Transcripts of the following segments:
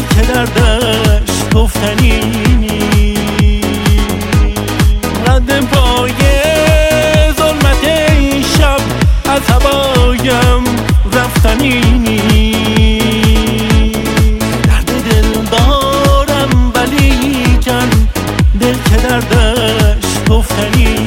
که دردش گفتنی رد پای ظلمت این شب از هوایم رفتنی درد دل دارم ولیکن دل که دردش گفتنی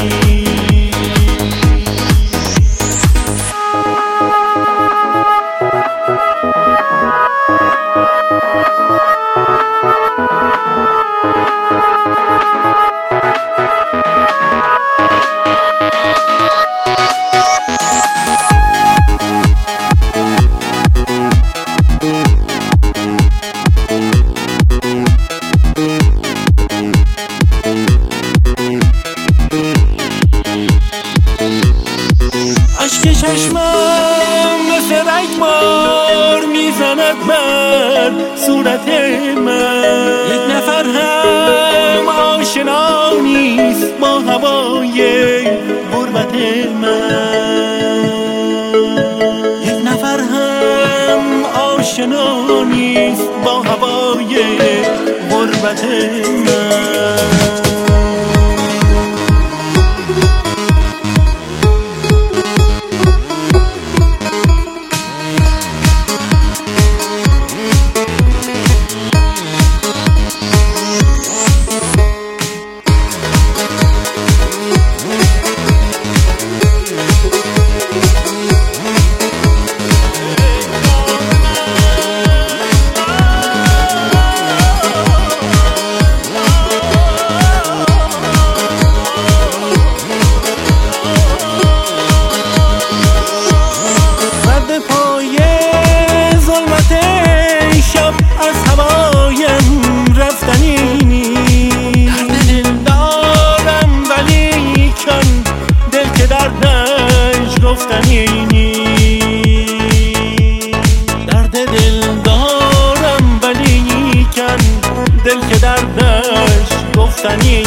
اشک چشمم مثل رگبار میزند بر صورت من یک نفر هم آشنا نیست با هوای غربت من یک نفر هم آشنا نیست با هوای غربت من درد دل دارم ولیکن دل که دردش گفتنی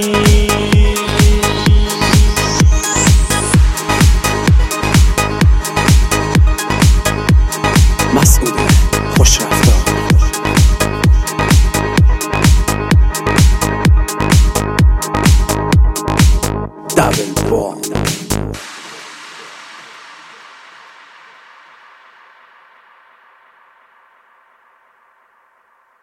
مسعود خوشرفتار دبل با